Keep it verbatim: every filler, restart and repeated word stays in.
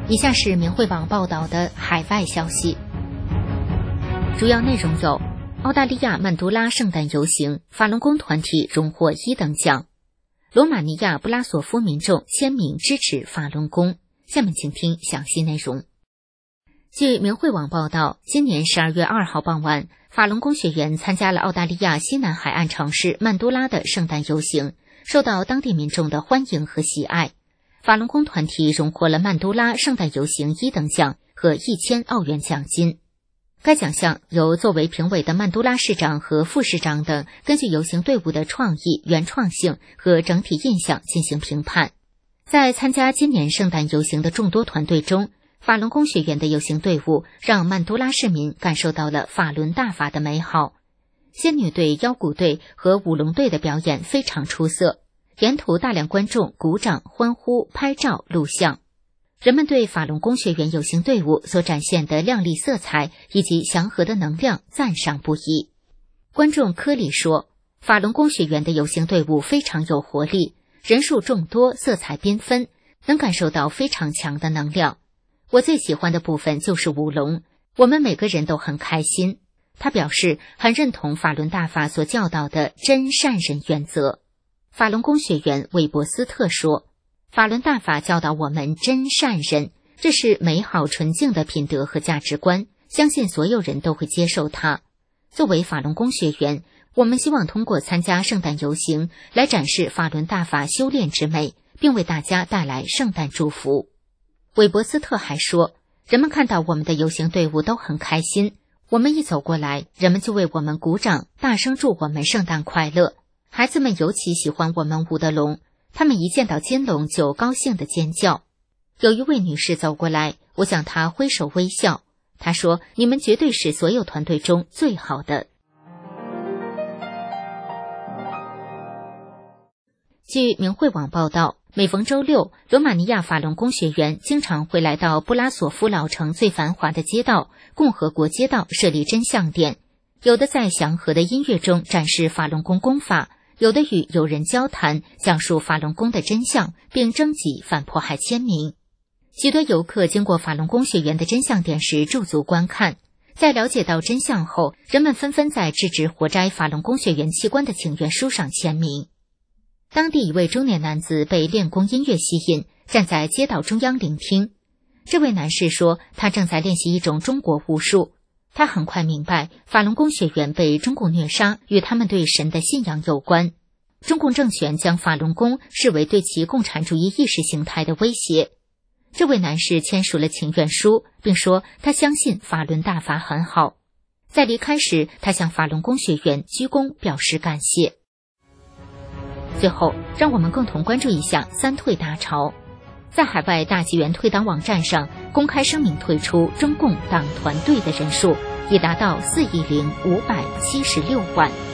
以下是明慧网报道的海外消息，主要内容有：澳大利亚曼都拉圣诞游行，法轮功团体荣获一等奖；罗马尼亚布拉索夫民众签名支持法轮功。下面请听详细内容。据明慧网报道，今年十二月二号傍晚，法轮功学员参加了澳大利亚西南海岸城市曼都拉的圣诞游行，受到当地民众的欢迎和喜爱。法轮功团体荣获了曼都拉圣诞游行一等奖和一千澳元奖金。该奖项由作为评委的曼都拉市长和副市长等根据游行队伍的创意、原创性和整体印象进行评判。在参加今年圣诞游行的众多团队中，法轮功学员的游行队伍让曼都拉市民感受到了法轮大法的美好。仙女队、腰鼓队和舞龙队的表演非常出色，沿途大量观众鼓掌、欢呼、拍照、录像。人们对法轮功学员游行队伍所展现的亮丽色彩以及祥和的能量赞赏不已。观众科里说，法轮功学员的游行队伍非常有活力，人数众多，色彩缤纷，能感受到非常强的能量。我最喜欢的部分就是舞龙，我们每个人都很开心。他表示很认同法轮大法所教导的真善人原则。法轮功学员韦伯斯特说，法轮大法教导我们真善人，这是美好纯净的品德和价值观，相信所有人都会接受它。作为法轮功学员，我们希望通过参加圣诞游行来展示法轮大法修炼之美，并为大家带来圣诞祝福。韦伯斯特还说，人们看到我们的游行队伍都很开心，我们一走过来，人们就为我们鼓掌，大声祝我们圣诞快乐。孩子们尤其喜欢我们舞的龙，他们一见到金龙就高兴地尖叫。有一位女士走过来，我向她挥手微笑，她说，你们绝对是所有团队中最好的。据明慧网报道，每逢周六，罗马尼亚法轮功学员经常会来到布拉索夫老城最繁华的街道共和国街道设立真相点，有的在祥和的音乐中展示法轮功功法，有的与友人交谈，讲述法轮功的真相，并征集反迫害签名。许多游客经过法轮功学员的真相点时驻足观看，在了解到真相后，人们纷纷在制止活摘法轮功学员器官的请愿书上签名。当地一位中年男子被练功音乐吸引，站在街道中央聆听。这位男士说，他正在练习一种中国武术。他很快明白，法轮功学员被中共虐杀与他们对神的信仰有关。中共政权将法轮功视为对其共产主义意识形态的威胁。这位男士签署了请愿书，并说他相信法轮大法很好。在离开时，他向法轮功学员鞠躬表示感谢。最后，让我们共同关注一下三退大潮。在海外大纪元退党网站上公开声明退出中共党团队的人数已达到四亿零五百七十六万。